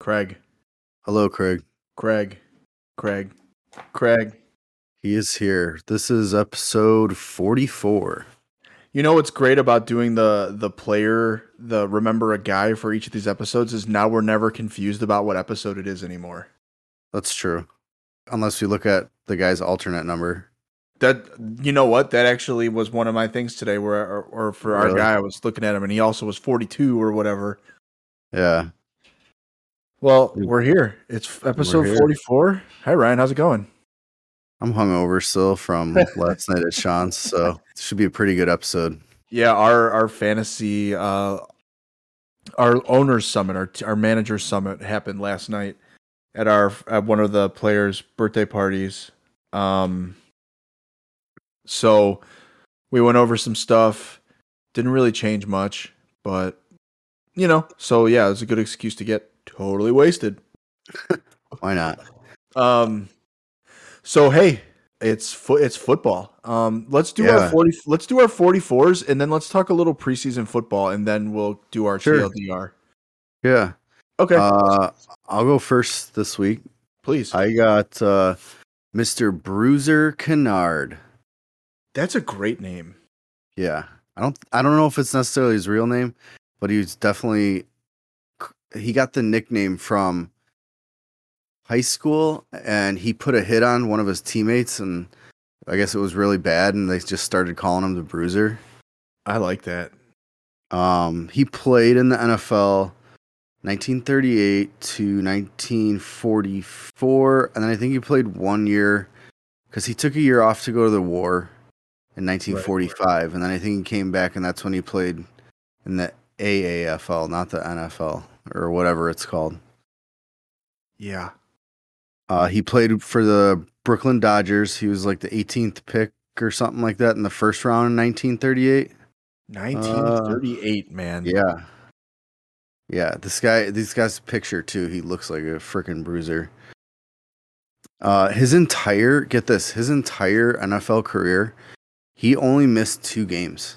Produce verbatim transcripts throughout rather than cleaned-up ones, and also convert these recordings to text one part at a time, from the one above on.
Craig, Hello, Craig. Craig, Craig, Craig. He is here. This is episode forty-four. You know what's great about doing the the player, the remember a guy for each of these episodes is now we're never confused about what episode it is anymore. That's true. Unless we look at the guy's alternate number. That you know what? That actually was one of my things today where or, or for our Really? guy I was looking at him and he also was forty-two or whatever. Yeah. Well, Dude, we're here. It's episode here. forty-four. Hi Ryan, how's it going? I'm hungover still from last night at Sean's, so it should be a pretty good episode. Yeah, our our fantasy uh our owners summit, our our managers summit happened last night at our at one of the players' birthday parties. Um so we went over some stuff. Didn't really change much, but you know, so yeah, it was a good excuse to get totally wasted. Why not? Um so hey, it's fo- it's football. Um let's do Yeah. our forty let's do our forty-fours and then let's talk a little preseason football and then we'll do our Sure. T L D R. Yeah. Okay. Uh, I'll go first this week. Please. I got uh, Mister Bruiser Kennard. That's a great name. Yeah. I don't I don't know if it's necessarily his real name, but he was definitely he got the nickname from high school, and he put a hit on one of his teammates, and I guess it was really bad, and they just started calling him the Bruiser. I like that. Um, he played in the N F L nineteen thirty-eight to nineteen forty-four, and then I think he played one year because he took a year off to go to the war in nineteen forty-five, right. And then I think he came back, and that's when he played in the A A F L, not the N F L or whatever it's called. Yeah. Uh, he played for the Brooklyn Dodgers. He was like the eighteenth pick or something like that in the first round in nineteen thirty-eight. nineteen thirty-eight, uh, man. Yeah. Yeah, this guy, this guy's picture too, he looks like a freaking bruiser. Uh, his entire, get this, his entire N F L career, he only missed two games.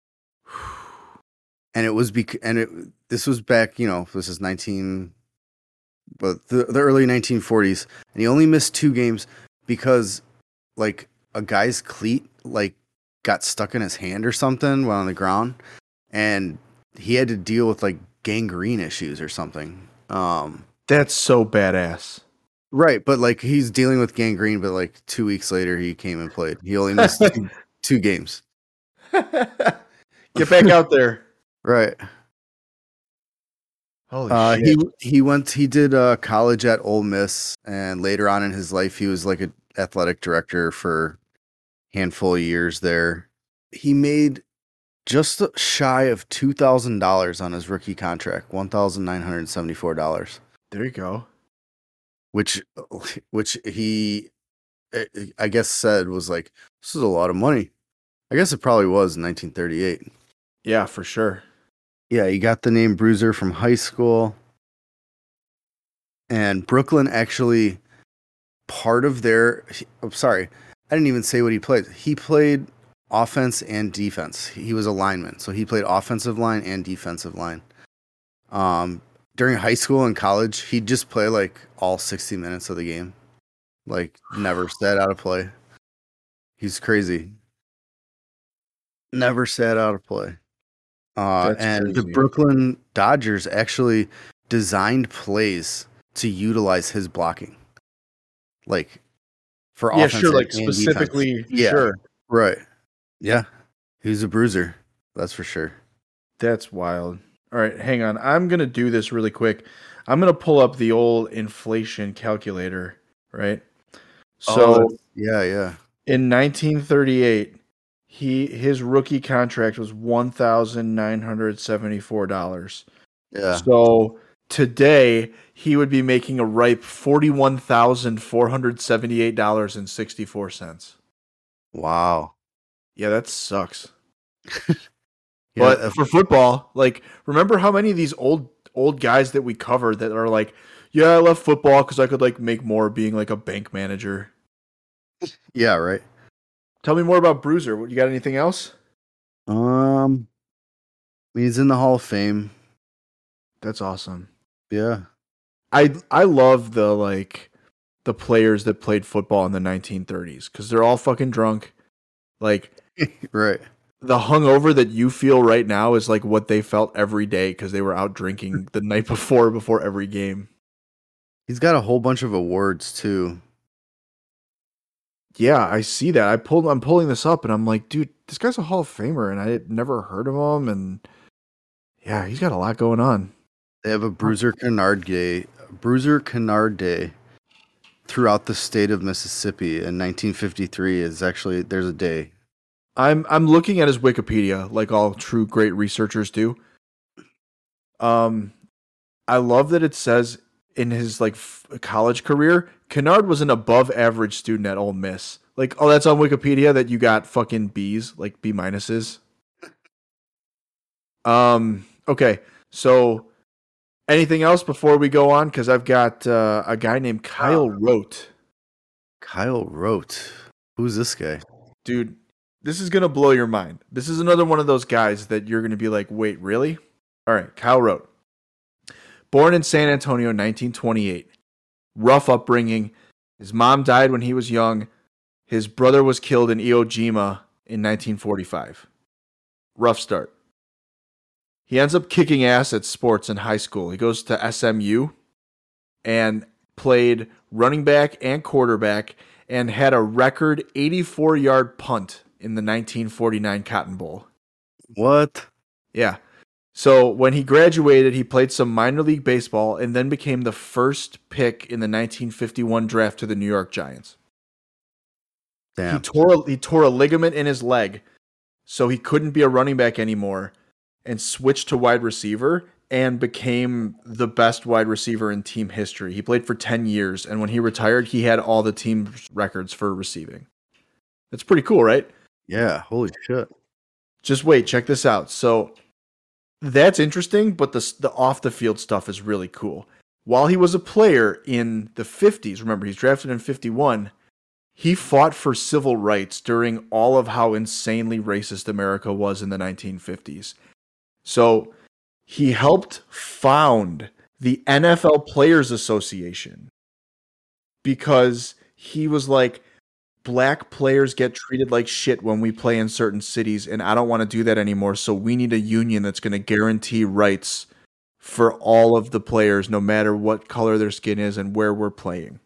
And it was, bec- and it, this was back, you know, this is nineteen, but the, the early nineteen forties, and he only missed two games because, like, a guy's cleat, like, got stuck in his hand or something while on the ground, and he had to deal with, like, gangrene issues or something. Um, That's so badass. Right, but, like, he's dealing with gangrene, but, like, two weeks later, he came and played. He only missed two, two games. Get back out there. Right. Holy uh, shit. He he went. He did uh, college at Ole Miss, and later on in his life, he was like an athletic director for a handful of years there. He made just shy of two thousand dollars on his rookie contract, one thousand nine hundred seventy-four dollars. There you go. Which, which he, I guess, said was like, this is a lot of money. I guess it probably was in nineteen thirty-eight. Yeah, for sure. Yeah, he got the name Bruiser from high school. And Brooklyn actually, part of their, I'm sorry, I didn't even say what he played. He played offense and defense. He was a lineman, so he played offensive line and defensive line. Um, during high school and college, he'd just play like all sixty minutes of the game. Like, never sat out of play. He's crazy. Never sat out of play. Uh, and crazy. The Brooklyn Dodgers actually designed plays to utilize his blocking. Like, for yeah, offense. Sure, like specifically. Yeah, sure. Right. Yeah. He's a bruiser. That's for sure. That's wild. All right, hang on. I'm going to do this really quick. I'm going to pull up the old inflation calculator, right? So, oh, yeah, yeah. In nineteen thirty-eight, he his rookie contract was one thousand nine hundred seventy-four dollars. Yeah. So, today he would be making a ripe forty-one thousand four hundred seventy-eight dollars and sixty-four cents. Wow. Yeah, that sucks. yeah, but uh, for football, like, remember how many of these old old guys that we covered that are like, yeah, I left football because I could like make more being like a bank manager. Yeah, right. Tell me more about Bruiser. You got anything else? Um, he's in the Hall of Fame. That's awesome. Yeah. I I love the like the players that played football in the nineteen thirties because they're all fucking drunk. Like Right. the hungover that you feel right now is like what they felt every day because they were out drinking the night before before every game. He's got a whole bunch of awards too. Yeah, I see that. I pulled. I'm pulling this up, and I'm like, dude, this guy's a Hall of Famer, and I had never heard of him. And yeah, he's got a lot going on. They have a Bruiser Kennard Day, Bruiser Kennard Day throughout the state of Mississippi in nineteen fifty-three. Is actually there's a day. I'm I'm looking at his Wikipedia, like all true great researchers do. Um, I love that it says in his like f- college career, Kennard was an above average student at Ole Miss. Like, oh, that's on Wikipedia that you got fucking B's, like B minuses. Um, okay, so anything else before we go on? Because I've got uh, a guy named Kyle Rote. Kyle Rote. Who's this guy? Dude, this is going to blow your mind. This is another one of those guys that you're going to be like, wait, really? All right, Kyle Rote. Born in San Antonio in nineteen twenty-eight. Rough upbringing. His mom died when he was young. His brother was killed in Iwo Jima in nineteen forty-five. Rough start. He ends up kicking ass at sports in high school. He goes to S M U and played running back and quarterback and had a record eighty-four-yard punt in the nineteen forty-nine Cotton Bowl. What? Yeah. So when he graduated, he played some minor league baseball and then became the first pick in the nineteen fifty-one draft to the New York Giants. Damn. He tore a, he tore a ligament in his leg, so he couldn't be a running back anymore and switched to wide receiver and became the best wide receiver in team history. He played for ten years, and when he retired, he had all the team records for receiving. That's pretty cool, right? Yeah, holy shit. Just wait, check this out. So that's interesting, but the the off the field stuff is really cool. While he was a player in the fifties, remember he's drafted in fifty-one, he fought for civil rights during all of how insanely racist America was in the nineteen fifties. So he helped found the N F L Players Association because he was like, black players get treated like shit when we play in certain cities, and I don't want to do that anymore. So we need a union that's going to guarantee rights for all of the players, no matter what color their skin is and where we're playing.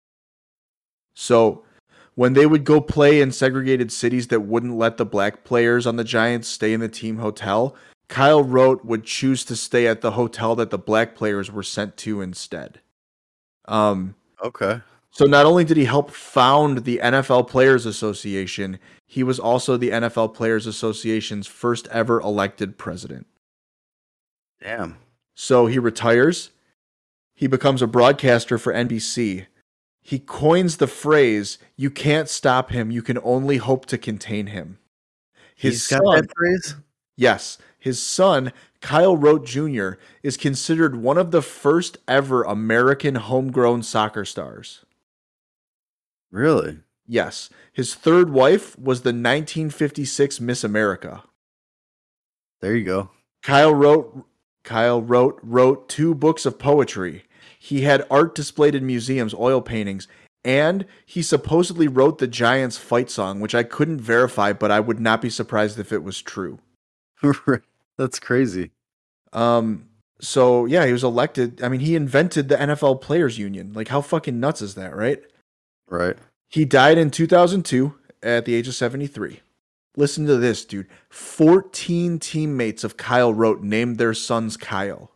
So when they would go play in segregated cities that wouldn't let the black players on the Giants stay in the team hotel, Kyle Rote would choose to stay at the hotel that the black players were sent to instead. Um, Okay. So not only did he help found the N F L Players Association, he was also the N F L Players Association's first ever elected president. Damn. So he retires. He becomes a broadcaster for N B C. He coins the phrase, "You can't stop him, you can only hope to contain him." His He's got son, that phrase? yes, his son, Kyle Rote Junior, is considered one of the first ever American homegrown soccer stars. Really? Yes. His third wife was the nineteen fifty-six Miss America. There you go. Kyle wrote Kyle wrote wrote two books of poetry. He had art displayed in museums, oil paintings, and he supposedly wrote the Giants fight song, which I couldn't verify, but I would not be surprised if it was true. That's crazy. Um so yeah, he was elected. I mean, he invented the N F L Players Union. Like, how fucking nuts is that, right? Right. He died in two thousand two at the age of seventy-three. Listen to this, dude. fourteen teammates of Kyle Rote named their sons Kyle.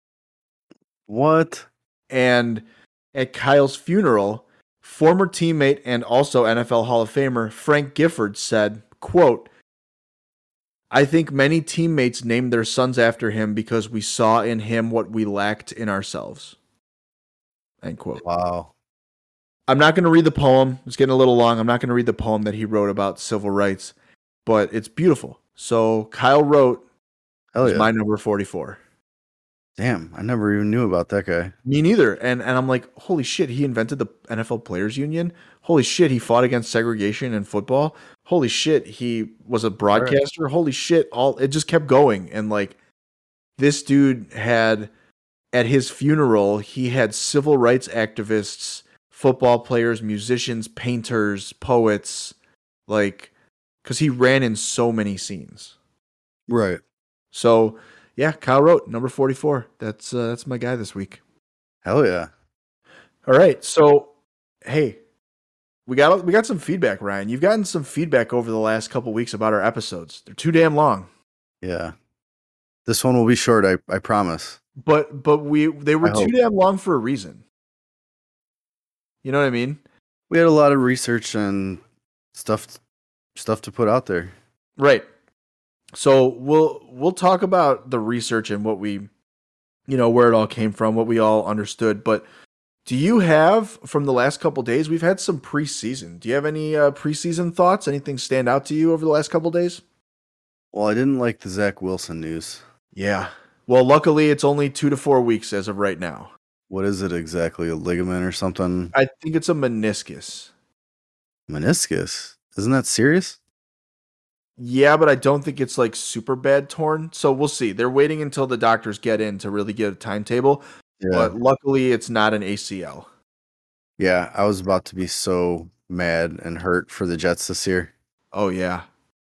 What? And at Kyle's funeral, former teammate and also N F L Hall of Famer Frank Gifford said, quote, "I think many teammates named their sons after him because we saw in him what we lacked in ourselves." End quote. Wow. I'm not going to read the poem. It's getting a little long. I'm not going to read the poem that he wrote about civil rights, but it's beautiful. So Kyle Rote Hell is yeah. my number forty-four. Damn, I never even knew about that guy. Me neither. And and I'm like, holy shit, he invented the N F L Players Union. Holy shit, he fought against segregation in football. Holy shit, he was a broadcaster. Right. Holy shit, all it just kept going. And like, this dude had at his funeral, he had civil rights activists, football players, musicians, painters, poets, like, because he ran in so many scenes. Right. So, yeah, Kyle Rote, number forty-four. That's uh, that's my guy this week. Hell yeah. All right. So, hey, we got we got some feedback, Ryan. You've gotten some feedback over the last couple weeks about our episodes. They're too damn long. Yeah. This one will be short, I, I promise. But but we they were I too hope. damn long for a reason. You know what I mean? We had a lot of research and stuff stuff to put out there. Right. So we'll we'll talk about the research and what we, you know, where it all came from, what we all understood. But do you have, from the last couple days, we've had some preseason. Do you have any uh, preseason thoughts? Anything stand out to you over the last couple days? Well, I didn't like the Zach Wilson news. Yeah. Well, luckily it's only two to four weeks as of right now. What is it exactly? A ligament or something? I think it's a meniscus. Meniscus? Isn't that serious? Yeah, but I don't think it's like super bad torn. So we'll see. They're waiting until the doctors get in to really get a timetable. Yeah. But luckily it's not an A C L. Yeah, I was about to be so mad and hurt for the Jets this year. Oh, yeah.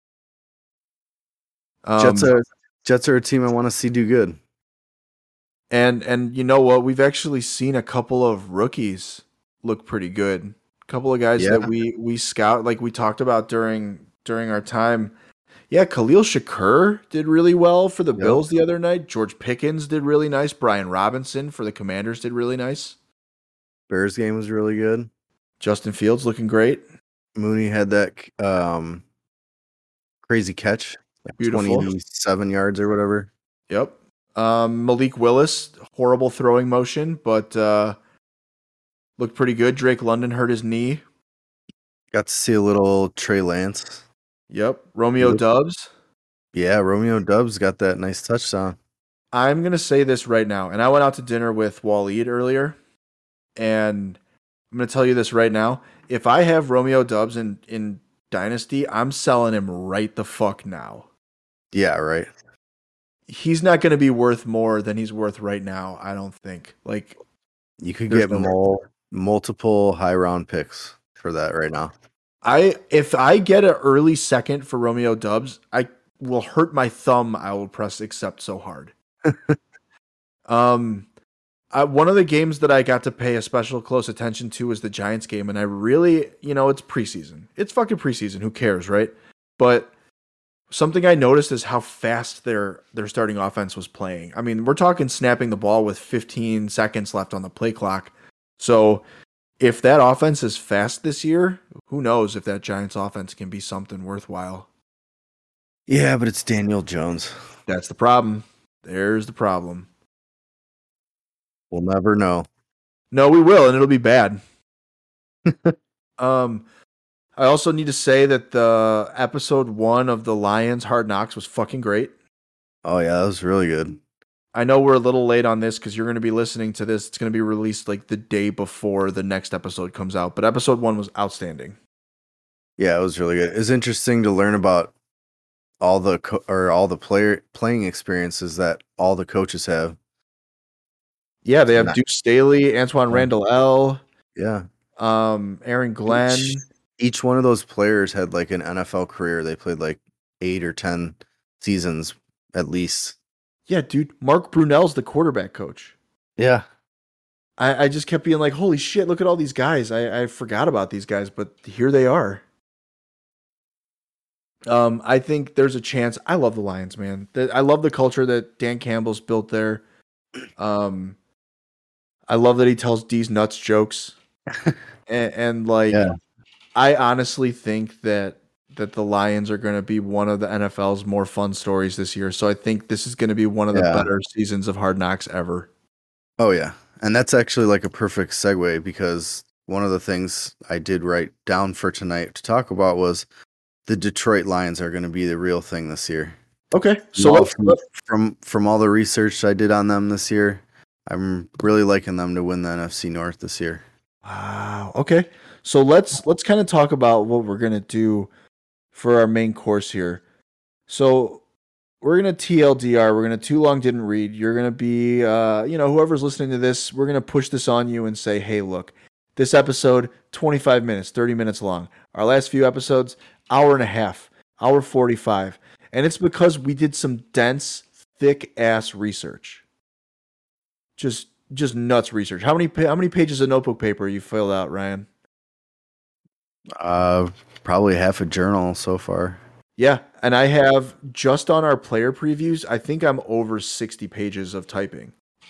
Um, Jets are Jets are a team I want to see do good. And and you know what? We've actually seen a couple of rookies look pretty good. A couple of guys Yeah. that we we scout, like we talked about during during our time. Yeah, Khalil Shakur did really well for the Yep. Bills the other night. George Pickens did really nice. Brian Robinson for the Commanders did really nice. Bears game was really good. Justin Fields looking great. Mooney had that um crazy catch, like Beautiful. twenty-seven yards or whatever. Yep. Um, Malik Willis, horrible throwing motion, but uh, looked pretty good. Drake London hurt his knee. Got to see a little Trey Lance. Yep. Romeo Yep. Dubs. Yeah, Romeo Dubs got that nice touchdown. I'm going to say this right now. And I went out to dinner with Waleed earlier. And I'm going to tell you this right now. If I have Romeo Dubs in, in Dynasty, I'm selling him right the fuck now. Yeah, right. He's not going to be worth more than he's worth right now, I don't think. Like, You could There's get no way. mul- multiple high round picks for that right now. I if I get an early second for Romeo Dubs, I will hurt my thumb. I will press accept so hard. um, I, one of the games that I got to pay a special close attention to was the Giants game, and I really, you know, it's preseason. It's fucking preseason. Who cares, right? But something I noticed is how fast their their starting offense was playing. I mean, we're talking snapping the ball with fifteen seconds left on the play clock. So if that offense is fast this year, who knows if that Giants offense can be something worthwhile. Yeah, but it's Daniel Jones. That's the problem. There's the problem. We'll never know. No, we will, and it'll be bad. um, I also need to say that the episode one of the Lions Hard Knocks was fucking great. Oh yeah, that was really good. I know we're a little late on this because you're going to be listening to this. It's going to be released like the day before the next episode comes out. But episode one was outstanding. Yeah, it was really good. It's interesting to learn about all the co- or all the player playing experiences that all the coaches have. Yeah, they have Nice. Duke Staley, Antoine Randall L, Yeah, um, Aaron Glenn. Each, each one of those players had like an N F L career. They played like eight or ten seasons at least. Yeah, dude, Mark Brunell's the quarterback coach. Yeah, I, I just kept being like, holy shit, look at all these guys. I, I forgot about these guys, but here they are. Um, I think there's a chance. I love the Lions, man. The- I love the culture that Dan Campbell's built there. Um, I love that he tells D's nuts jokes. and, and like, Yeah. I honestly think that that the Lions are going to be one of the N F L's more fun stories this year. So I think this is going to be one of the Yeah. better seasons of Hard Knocks ever. Oh yeah, and that's actually like a perfect segue because one of the things I did write down for tonight to talk about was the Detroit Lions are going to be the real thing this year. Okay, so All let's, from, let's from from all the research I did on them this year, I'm really liking them to win the N F C North this year. wow. Okay, so let's let's kind of talk about what we're gonna do for our main course here. So we're gonna T L D R. We're gonna too long didn't read. You're gonna be, uh, you know, whoever's listening to this, we're gonna push this on you and say, hey, look, this episode, twenty-five minutes, thirty minutes long. Our last few episodes, hour and a half, hour forty-five, and it's because we did some dense, thick ass research. Just, just nuts research. How many, how many pages of notebook paper you filled out, Ryan? Uh, probably half a journal so far. Yeah, and I have just on our player previews, I think I'm over sixty pages of typing.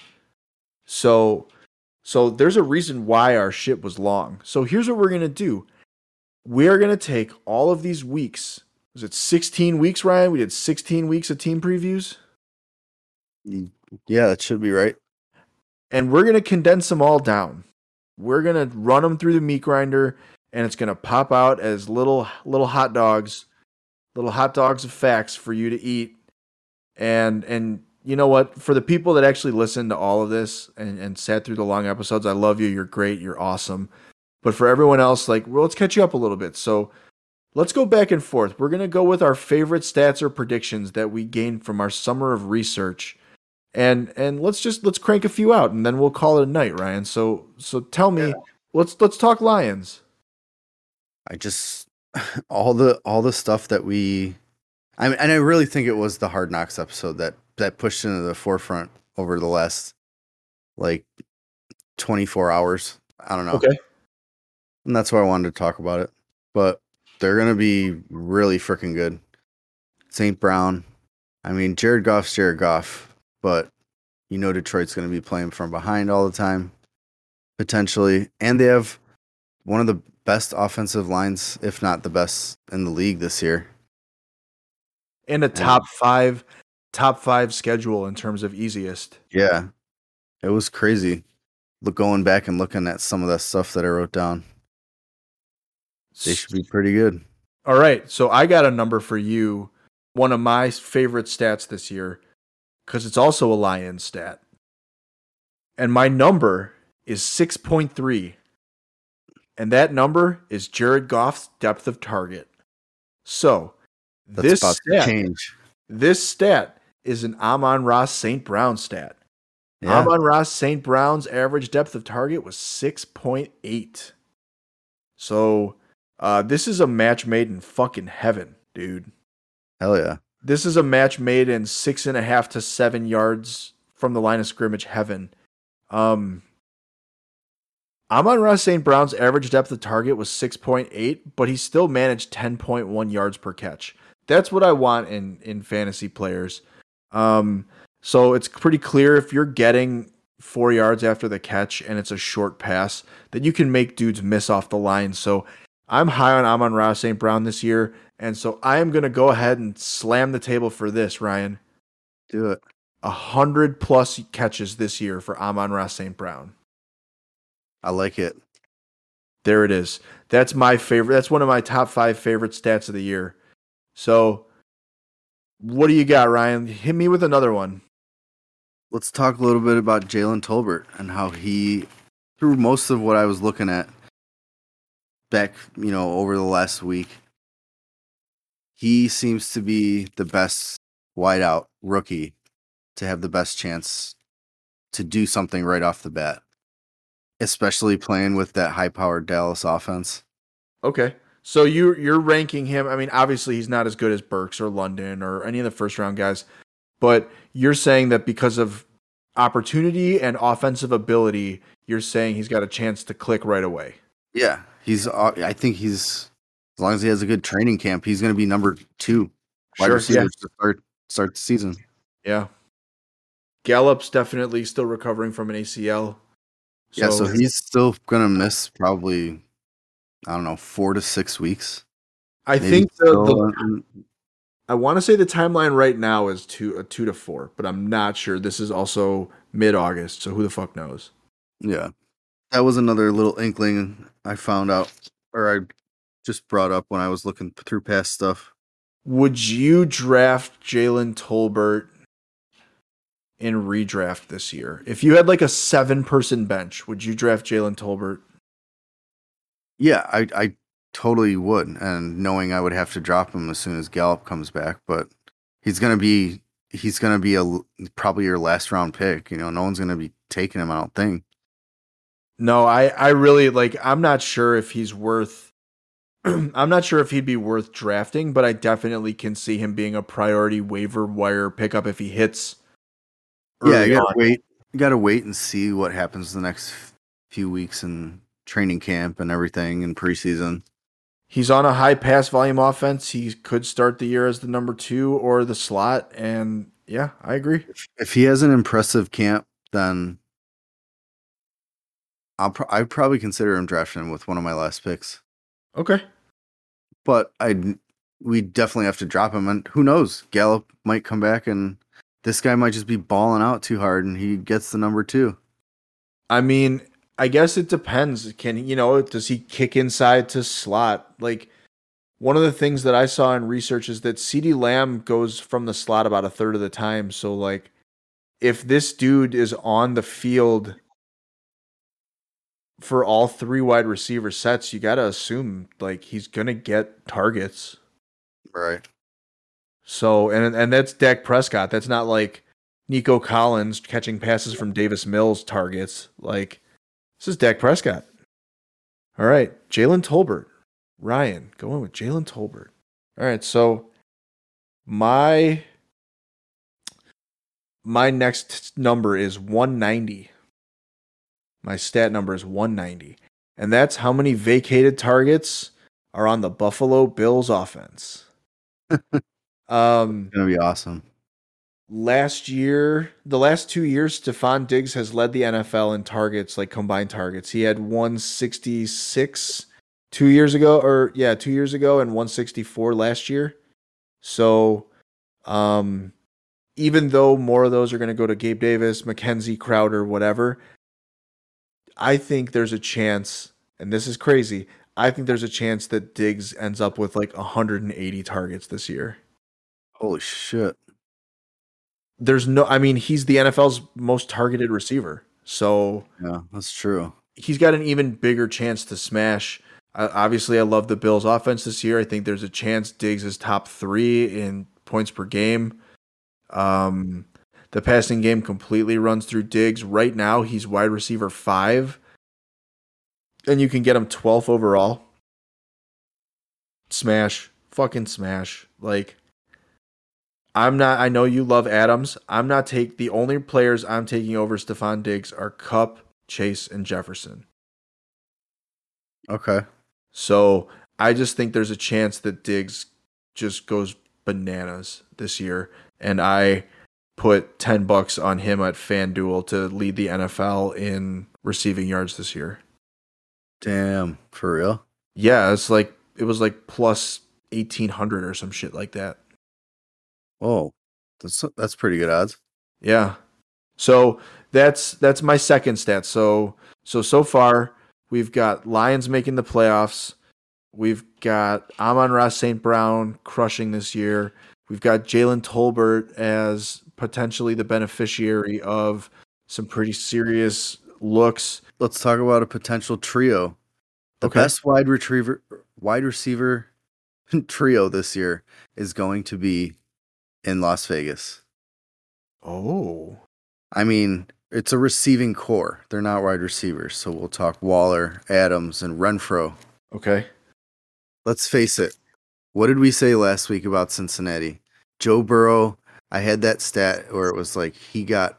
So, so there's a reason why our shit was long. So here's what we're going to do. We're going to take all of these weeks. Was it sixteen weeks, Ryan? We did sixteen weeks of team previews. Yeah, that should be right. And we're going to condense them all down. We're going to run them through the meat grinder, and it's going to pop out as little little hot dogs. Little hot dogs of facts for you to eat. And and you know what? For the people that actually listened to all of this and, and sat through the long episodes, I love you. You're great. You're awesome. But for everyone else, like, well, let's catch you up a little bit. So let's go back and forth. We're going to go with our favorite stats or predictions that we gained from our summer of research. And and let's just let's crank a few out and then we'll call it a night, Ryan. So so tell me, yeah. let's let's talk Lions. I just all the all the stuff that we I mean, and I really think it was the Hard Knocks episode that that pushed into the forefront over the last like twenty-four hours. I don't know. Okay. And that's why I wanted to talk about it. But they're gonna be really freaking good. Saint Brown. I mean, Jared Goff's Jared Goff, but you know Detroit's gonna be playing from behind all the time, potentially. And they have one of the best offensive lines, if not the best in the league this year. And a top and, five, top five schedule in terms of easiest. Yeah. It was crazy. Look, going back and looking at some of that stuff that I wrote down. They should be pretty good. All right. So I got a number for you. One of my favorite stats this year, because it's also a Lions stat. And my number is six point three. And that number is Jared Goff's depth of target. So That's this about stat, to change. This stat is an Amon-Ra Saint Brown stat. Yeah. Amon-Ra Saint Brown's average depth of target was six point eight. So uh, this is a match made in fucking heaven, dude. Hell yeah. This is a match made in six and a half to seven yards from the line of scrimmage heaven. Um, Amon-Ra Saint Brown's average depth of target was six point eight, but he still managed ten point one yards per catch. That's what I want in, in fantasy players. Um, so it's pretty clear if you're getting four yards after the catch and it's a short pass, that you can make dudes miss off the line. So I'm high on Amon-Ra Saint Brown this year, and so I am going to go ahead and slam the table for this, Ryan. Do it. A hundred plus catches this year for Amon-Ra Saint Brown. I like it. There it is. That's my favorite. That's one of my top five favorite stats of the year. So what do you got, Ryan? Hit me with another one. Let's talk a little bit about Jalen Tolbert and how he, through most of what I was looking at back, you know, over the last week, he seems to be the best wideout rookie to have the best chance to do something right off the bat, especially playing with that high-powered Dallas offense. Okay. So you, you're ranking him. I mean, obviously he's not as good as Burks or London or any of the first-round guys, but you're saying that because of opportunity and offensive ability, you're saying he's got a chance to click right away. Yeah, he's. Uh, I think he's, as long as he has a good training camp, he's going to be number two wide Sure, receiver yeah. to start start the season. Yeah. Gallup's definitely still recovering from an A C L. So, yeah, so he's still going to miss probably, I don't know, four to six weeks. I Maybe think the, still, the I want to say the timeline right now is two, a two to four, but I'm not sure. This is also mid-August, so who the fuck knows? Yeah. That was another little inkling I found out, or I just brought up when I was looking through past stuff. Would you draft Jalen Tolbert in redraft this year? If you had like a seven-person bench, would you draft Jalen Tolbert? Yeah, I, I totally would, and knowing I would have to drop him as soon as Gallup comes back, but he's going to be he's going to be a probably your last round pick. You know, no one's going to be taking him, I don't think. No, I, I really like, I'm not sure if he's worth, I'm not sure if he'd be worth drafting, but I definitely can see him being a priority waiver wire pickup if he hits Yeah, you early got to on. wait. You got to wait and see what happens the next few weeks in training camp and everything in preseason. He's on a high pass volume offense. He could start the year as the number two or the slot. And yeah, I agree. If, if he has an impressive camp, then I'll pro- I'd probably consider him drafting him with one of my last picks. Okay. But I we definitely have to drop him, and who knows? Gallup might come back, and this guy might just be balling out too hard, and he gets the number two. I mean, I guess it depends. Can he, you know, does he kick inside to slot? Like, one of the things that I saw in research is that CeeDee Lamb goes from the slot about a third of the time. So, like, if this dude is on the field for all three wide receiver sets, you got to assume, like, he's going to get targets. Right. So, and and that's Dak Prescott. That's not like Nico Collins catching passes from Davis Mills targets. Like, this is Dak Prescott. All right, Jalen Tolbert. Ryan, going with Jalen Tolbert. All right, so my my next number is one ninety. My stat number is one ninety. And that's how many vacated targets are on the Buffalo Bills offense. um It's gonna be awesome. Last year, the last two years, Stephon Diggs has led the N F L in targets, like combined targets. He had one sixty-six two years ago, or yeah, two years ago, and one sixty-four last year. So, um, even though more of those are going to go to Gabe Davis, Mackenzie, Crowder, whatever, I think there's a chance, and this is crazy, I think there's a chance that Diggs ends up with like one hundred eighty targets this year. Holy shit. There's no, I mean, he's the N F L's most targeted receiver. So Yeah, that's true. he's got an even bigger chance to smash. Uh, obviously, I love the Bills' offense this year. I think there's a chance Diggs is top three in points per game. Um, the passing game completely runs through Diggs. Right now, he's wide receiver five, and you can get him twelfth overall. Smash. Fucking smash. Like, I'm not, I know you love Adams. I'm not take the only players I'm taking over Stephon Diggs are Kupp, Chase, and Jefferson. Okay. So I just think there's a chance that Diggs just goes bananas this year. And I put ten bucks on him at FanDuel to lead the N F L in receiving yards this year. Damn, for real? Yeah, it's like, it was like plus eighteen hundred or some shit like that. Oh, that's that's pretty good odds. Yeah. So that's that's my second stat. So so so far we've got Lions making the playoffs. We've got Amon-Ra Saint Brown crushing this year. We've got Jalen Tolbert as potentially the beneficiary of some pretty serious looks. Let's talk about a potential trio. The Okay. best wide retriever wide receiver trio this year is going to be in Las Vegas. Oh. I mean, it's a receiving core. They're not wide receivers. So we'll talk Waller, Adams, and Renfro. Okay. Let's face it. What did we say last week about Cincinnati? Joe Burrow, I had that stat where it was like he got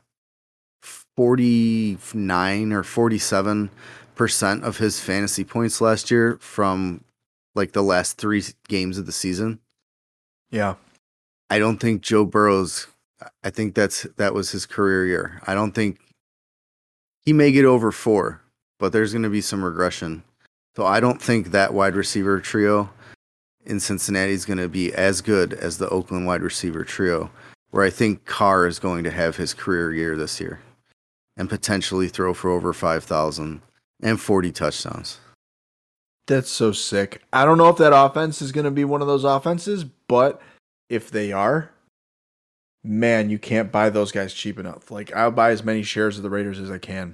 forty-nine or forty-seven percent of his fantasy points last year from like the last three games of the season. Yeah. I don't think Joe Burrow's, I think that's that was his career year. I don't think he may get over four, but there's going to be some regression. So I don't think that wide receiver trio in Cincinnati is going to be as good as the Oakland wide receiver trio, where I think Carr is going to have his career year this year and potentially throw for over five thousand and forty touchdowns. That's so sick. I don't know if that offense is going to be one of those offenses, but if they are, man, you can't buy those guys cheap enough. Like, I'll buy as many shares of the Raiders as I can.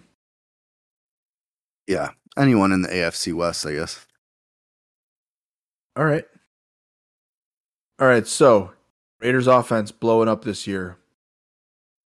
Yeah, anyone in the A F C West, I guess. All right. All right, so Raiders offense blowing up this year.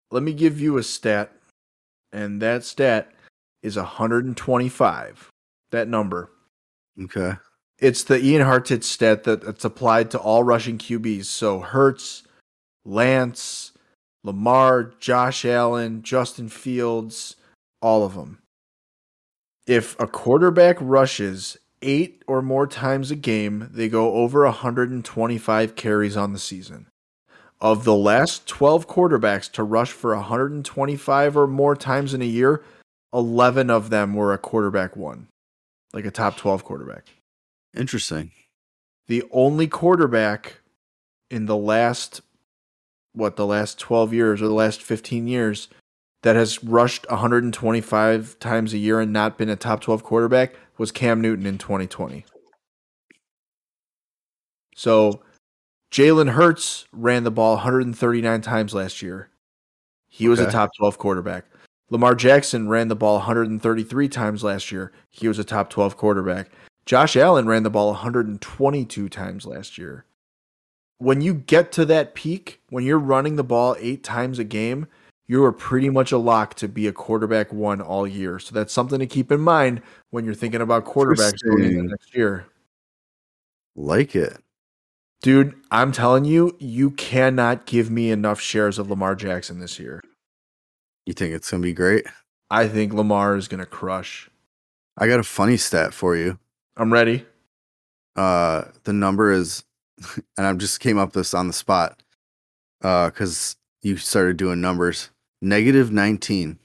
let me give you a stat, and that stat is one hundred twenty-five. That number. Okay. It's the Ian Hartitz stat that, that's applied to all rushing Q Bs. So Hurts, Lance, Lamar, Josh Allen, Justin Fields, all of them. If a quarterback rushes eight or more times a game, they go over one hundred twenty-five carries on the season. Of the last twelve quarterbacks to rush for one hundred twenty-five or more times in a year, eleven of them were a quarterback one, like a top twelve quarterback. Interesting. The only quarterback in the last, what, the last twelve years or the last fifteen years that has rushed one hundred twenty-five times a year and not been a top twelve quarterback was Cam Newton in twenty twenty. So Jalen Hurts ran the ball one hundred thirty-nine times last year. He was Okay. a top twelve quarterback. Lamar Jackson ran the ball one hundred thirty-three times last year. He was a top twelve quarterback. Josh Allen ran the ball one hundred twenty-two times last year. When you get to that peak, when you're running the ball eight times a game, you are pretty much a lock to be a quarterback one all year. So that's something to keep in mind when you're thinking about quarterbacks going into next year. Like it. Dude, I'm telling you, you cannot give me enough shares of Lamar Jackson this year. You think it's going to be great? I think Lamar is going to crush. I got a funny stat for you. I'm ready. Uh, the number is, and I just came up with this on the spot because uh, you started doing numbers. Negative nineteen.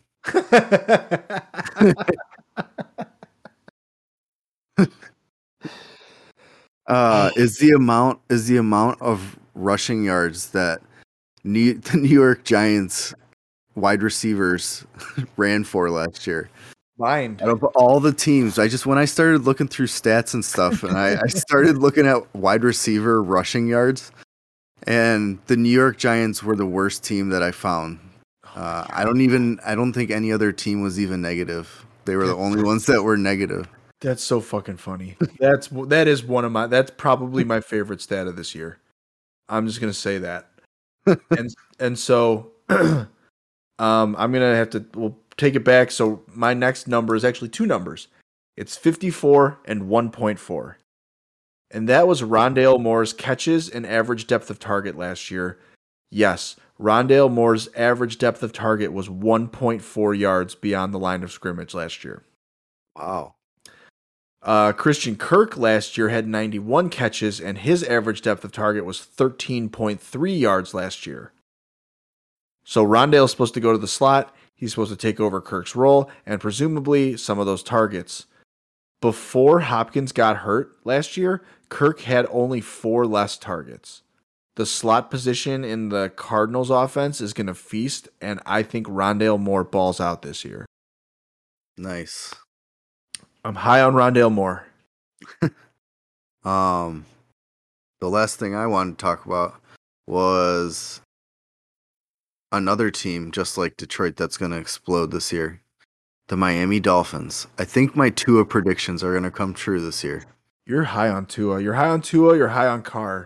uh, is the amount is the amount of rushing yards that New, the New York Giants wide receivers ran for last year. Mind. Out of all the teams, I just when I started looking through stats and stuff, and I, I started looking at wide receiver rushing yards, and the New York Giants were the worst team that I found. Uh, I don't even I don't think any other team was even negative. They were the only ones that were negative. That's so fucking funny. That's that is one of my that's probably my favorite stat of this year. I'm just gonna say that. and and so um I'm gonna have to we'll take it back. So my next number is actually two numbers. It's fifty-four and one point four. And that was Rondale Moore's catches and average depth of target last year. Yes, Rondale Moore's average depth of target was one point four yards beyond the line of scrimmage last year. Wow. Uh, Christian Kirk last year had ninety-one catches, and his average depth of target was thirteen point three yards last year. So Rondale's supposed to go to the slot. He's supposed to take over Kirk's role, and presumably some of those targets. Before Hopkins got hurt last year, Kirk had only four less targets. The slot position in the Cardinals offense is going to feast, and I think Rondale Moore balls out this year. Nice. I'm high on Rondale Moore. um, the last thing I wanted to talk about was another team just like Detroit that's going to explode this year. The Miami Dolphins. I think my Tua predictions are going to come true this year. You're high on Tua. You're high on Tua. You're high on Carr.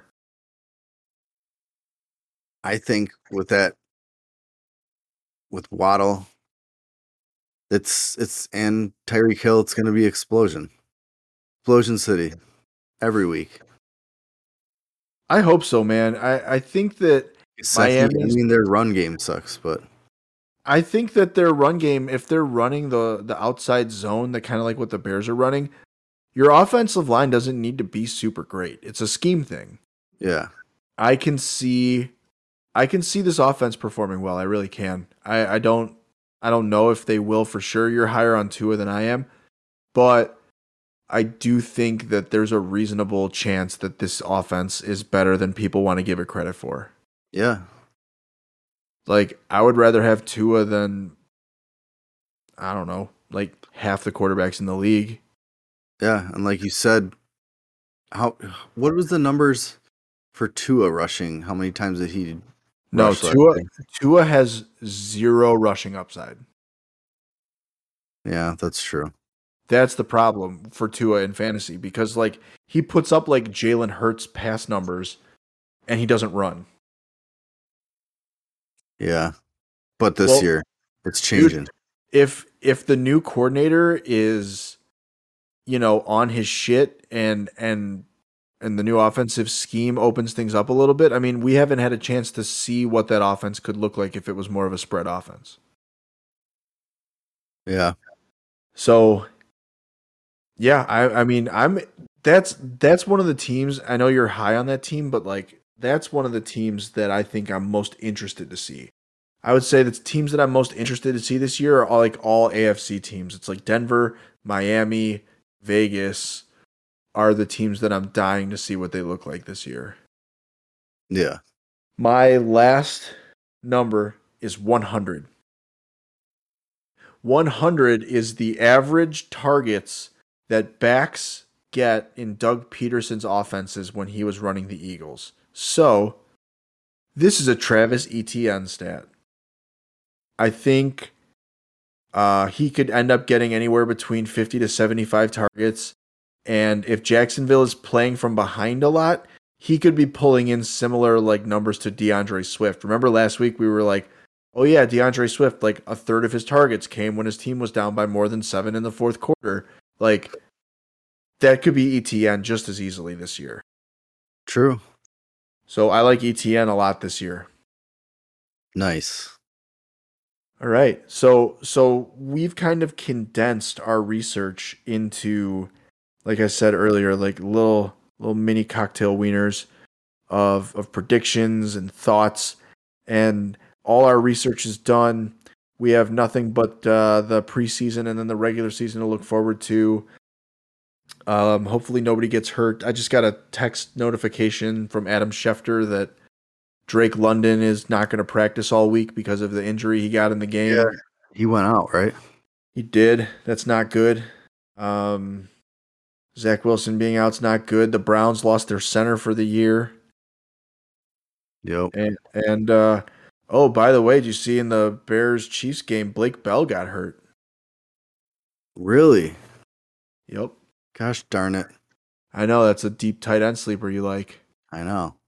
I think with that, with Waddle, it's it's and Tyreek Hill, it's going to be explosion, explosion city, every week. I hope so, man. I, I think that Miami. I mean, their run game sucks, but I think that their run game, if they're running the the outside zone, that kind of like what the Bears are running, your offensive line doesn't need to be super great. It's a scheme thing. Yeah, I can see, I can see this offense performing well. I really can. I, I don't, I don't know if they will for sure. You're higher on Tua than I am, but I do think that there's a reasonable chance that this offense is better than people want to give it credit for. Yeah. Like, I would rather have Tua than, I don't know, like half the quarterbacks in the league. Yeah, and like you said, how what was the numbers for Tua rushing? How many times did he No, rush Tua that thing? Tua has zero rushing upside. Yeah, that's true. That's the problem for Tua in fantasy because, like, he puts up like Jalen Hurts pass numbers and he doesn't run. Yeah. But this Well, year, it's changing. Dude, if if the new coordinator is, you know, on his shit and and and the new offensive scheme opens things up a little bit, I mean, we haven't had a chance to see what that offense could look like if it was more of a spread offense. Yeah. So, yeah, I I mean, I'm that's that's one of the teams. I know you're high on that team, but like that's one of the teams that I think I'm most interested to see. I would say the teams that I'm most interested to see this year are all like all A F C teams. It's like Denver, Miami, Vegas are the teams that I'm dying to see what they look like this year. Yeah. My last number is one hundred. one hundred is the average targets that backs get in Doug Peterson's offenses when he was running the Eagles. So, this is a Travis Etienne stat. I think uh, he could end up getting anywhere between fifty to seventy-five targets. And if Jacksonville is playing from behind a lot, he could be pulling in similar like numbers to DeAndre Swift. Remember last week we were like, oh yeah, DeAndre Swift, like a third of his targets came when his team was down by more than seven in the fourth quarter. Like that could be E T N just as easily this year. True. So I like E T N a lot this year. Nice. All right. So so we've kind of condensed our research into, like I said earlier, like little little mini cocktail wieners of of predictions and thoughts, and all our research is done. We have nothing but uh, the preseason and then the regular season to look forward to. Um, hopefully nobody gets hurt. I just got a text notification from Adam Schefter that Drake London is not going to practice all week because of the injury he got in the game. Yeah. He went out, right? He did. That's not good. Um, Zach Wilson being out's not good. The Browns lost their center for the year. Yep. And and uh, oh, by the way, did you see in the Bears Chiefs game, Blake Bell got hurt? Really? Yep. Gosh darn it. I know that's a deep tight end sleeper you like. I know.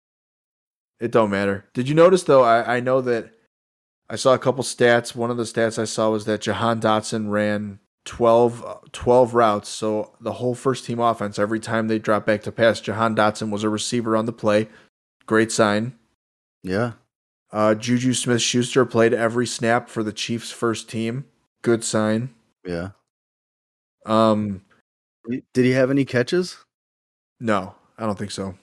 It don't matter. Did you notice though? I, I know that I saw a couple stats. One of the stats I saw was that Jahan Dotson ran twelve, twelve routes. So the whole first team offense, every time they dropped back to pass, Jahan Dotson was a receiver on the play. Great sign. Yeah. Uh, Juju Smith-Schuster played every snap for the Chiefs' first team. Good sign. Yeah. Um, Did he have any catches? no, I don't think so.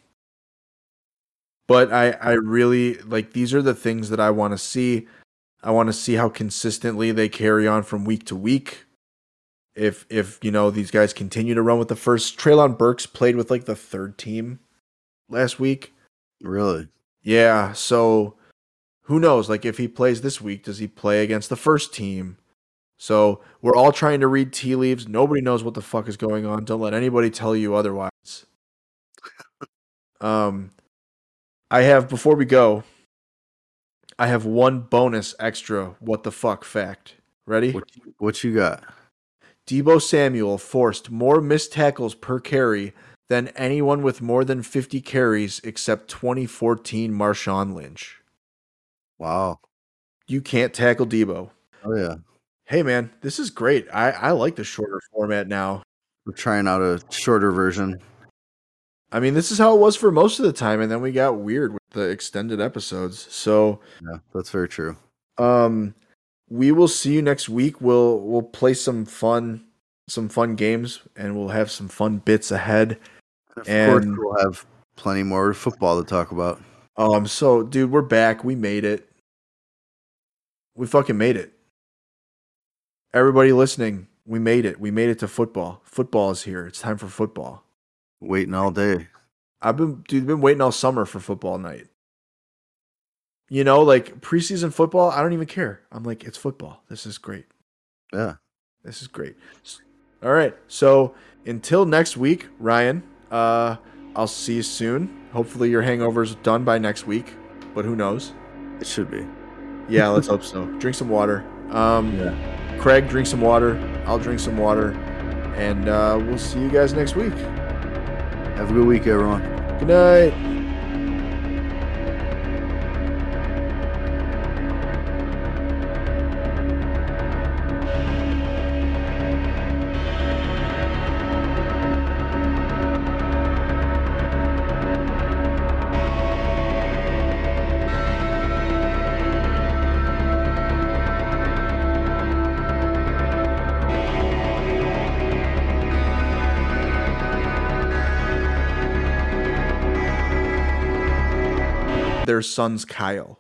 But I, I really like these are the things that I want to see. I want to see how consistently they carry on from week to week. If if you know these guys continue to run with the first, Treylon Burks played with like the third team last week. Really? Yeah, so who knows? Like if he plays this week, does he play against the first team? So we're all trying to read tea leaves. Nobody knows what the fuck is going on. Don't let anybody tell you otherwise. um, I have before we go. I have one bonus extra. What the fuck fact? Ready? What, what you got? Deebo Samuel forced more missed tackles per carry than anyone with more than fifty carries except twenty fourteen Marshawn Lynch. Wow. You can't tackle Deebo. Oh, yeah. Hey, man, this is great. I, I like the shorter format now. We're trying out a shorter version. I mean, this is how it was for most of the time, and then we got weird with the extended episodes. So, Yeah, that's very true. um, we will see you next week. We'll we'll play some fun some fun games, and we'll have some fun bits ahead. Of And- course, we'll have plenty more football to talk about. Oh, I'm so dude, we're back. We made it. We fucking made it. Everybody listening, we made it. We made it to football. Football is here. It's time for football. Waiting all day. I've been dude, been waiting all summer for football night. You know, like preseason football, I don't even care. I'm like, it's football. This is great. Yeah. This is great. All right. So until next week, Ryan, uh, I'll see you soon. Hopefully your hangover's done by next week, but who knows? It should be. Yeah, let's hope so. Drink some water. Um, Yeah. Craig, drink some water. I'll drink some water. And uh, we'll see you guys next week. Have a good week, everyone. Good night. their son's Kyle.